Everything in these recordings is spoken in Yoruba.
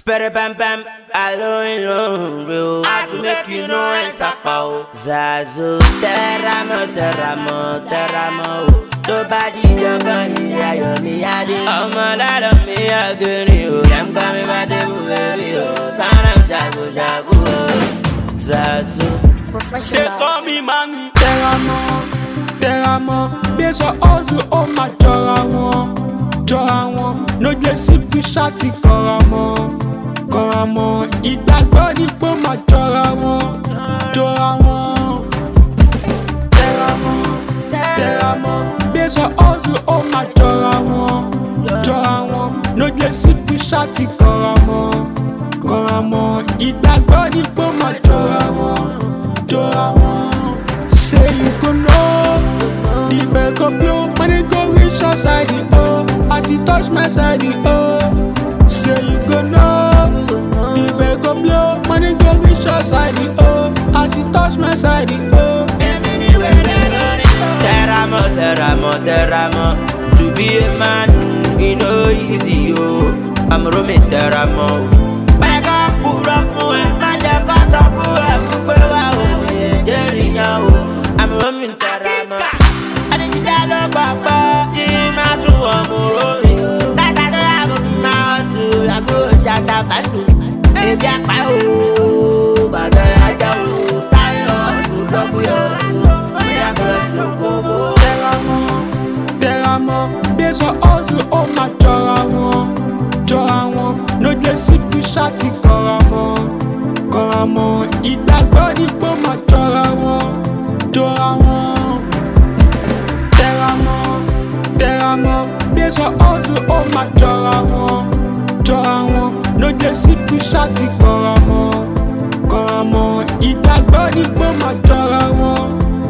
Spere bam bam, alone, bro. I have to make you know it's a pow. Zazu, teramo, nobody you're gonna hear me, I did. I'm a lot of me, I get you. I'm coming by the baby, son of Jabu. Zazu, They call me Mami. Teramo, based on all the old my Joramo, no just if you shot it, Koramo, ìgbàgbọ́ ní pé máa jọra wọn. Teramo, based on all the old my Joramo, no just if you shot it, Koramo, ìgbàgbọ́ ní pé máa jọra wọn. Say you go know, the bell go blow, when it go reach your side, as it touch my side, Say you go know, the bell go blow, when it go reach your side, as it touch my side, Teramo, to be a man, you know easy, I'm roaming Teramo. Back up, put up for it, magic cause of I'm roaming Teramo. I need to tell Papa, Jim, I threw a movie. That's how I go now to la good shut up and do. If you're my own, but I don't tie Teramo, based on all the old my Joramo, no just if you shot it, Koramo, ìgbàgbọ́ ní pé máa jọra wọn. Teramo, based on all the old my Joramo, no just if you shot it, Koramo, ìgbàgbọ́ ní pé máa jọra wọn.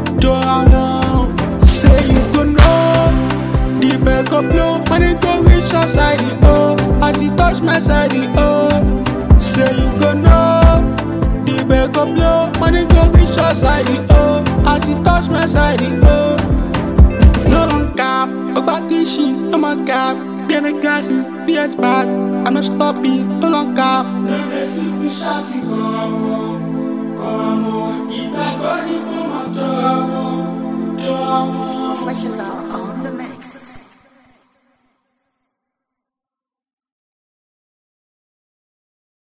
Say you go know, the bell go blow, when it go reach your side, as it touch my side, Say you go know, the bell go blow, when it go reach your side, as it touch my side, No long cap, about this shit, no more cap. Get the glasses, BS bad, I'm not stopping, no long cap. No, let's see, we shall see, Koramo, ìgbàgbọ́ ní pé máa jọra wọn. Professional.